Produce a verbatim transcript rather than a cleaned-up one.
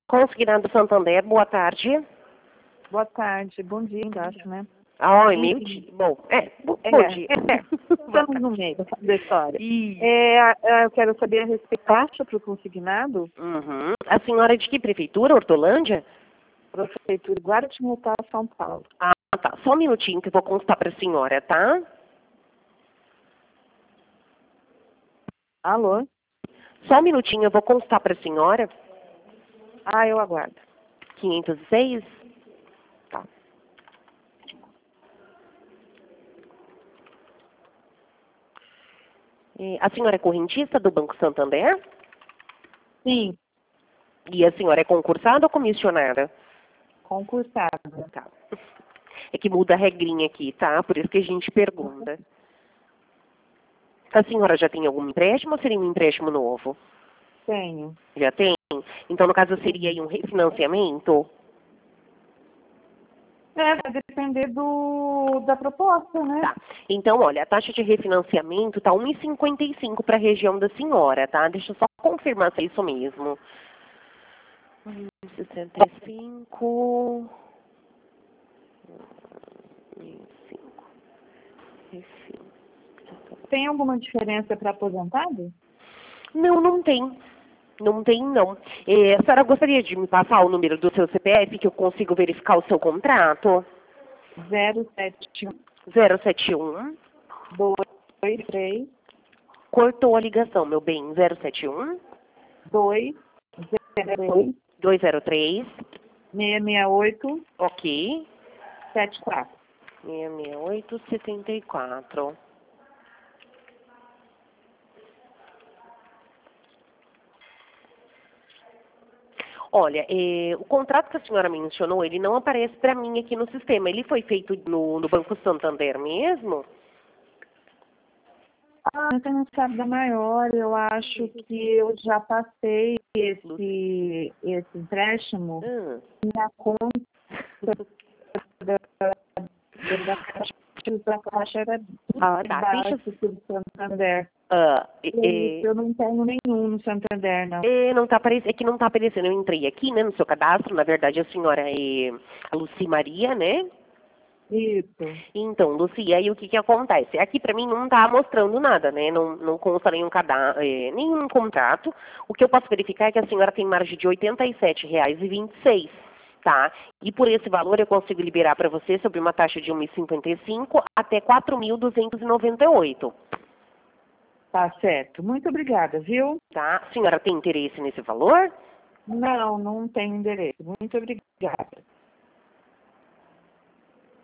Consignado Santander, boa tarde. Boa tarde, bom dia, acho, né? Ah, meio dia. Bom, é, bo- É. bom dia. É. Estamos no meio da, da história. Isso. É, é, eu quero saber a respeito da taxa para o consignado. Uhum. A senhora é de que prefeitura, Hortolândia? Prefeitura Guaratinguetá, São Paulo. Ah, tá. Só um minutinho que eu vou constar para a senhora, tá? Alô? Só um minutinho, eu vou constar para a senhora. Ah, eu aguardo. quinhentos e seis? Tá. É, a senhora é correntista do Banco Santander? Sim, E a senhora é concursada ou comissionada? concursada. Tá. É que muda a regrinha aqui, tá? Por isso que a gente pergunta. A senhora já tem algum empréstimo ou seria um empréstimo novo? Tenho. Já tem? Então, no caso, seria aí um refinanciamento? É, vai depender do, da proposta, né? Tá. Então, olha, a taxa de refinanciamento está um vírgula cinquenta e cinco para a região da senhora, tá? Deixa eu só confirmar se é isso mesmo. um vírgula sessenta e cinco... um vírgula cinco. Enfim. Tem alguma diferença para aposentado? Não, não tem. Não tem, não. É, a senhora gostaria de me passar o número do seu C P F que eu consigo verificar o seu contrato? zero sete um zero sete um. dois três Cortou a ligação, meu bem. zero sete um. dois zero dois dois zero três. seis seis oito Ok. sete quatro. seis seis oito, setenta e quatro. Olha, eh, o contrato que a senhora mencionou, ele não aparece para mim aqui no sistema. Ele foi feito no, no Banco Santander mesmo? Ah, você não sabe da maior, eu acho que eu já passei esse, esse empréstimo Hum. na conta da, da Caixa, da Caixa era Ah, tá. baixo Deixa... do Santander. Ah, eh, E eh, eu não tenho nenhum no Santander, não. É, não tá aparecendo, é que não está aparecendo. Eu entrei aqui, né, no seu cadastro. Na verdade, a senhora é a Luci Maria, né? Isso. Então, Luci, aí o que que acontece? Aqui para mim não está mostrando nada, né? Não, não consta nenhum, cada, é, nenhum contrato. O que eu posso verificar é que a senhora tem margem de oitenta e sete reais e vinte e seis, tá? E por esse valor eu consigo liberar para você sobre uma taxa de um vírgula cinquenta e cinco até quatro mil duzentos e noventa e oito. Tá certo. Muito obrigada, viu? Tá? A senhora tem interesse nesse valor? Não, não tenho endereço. Muito obrigada.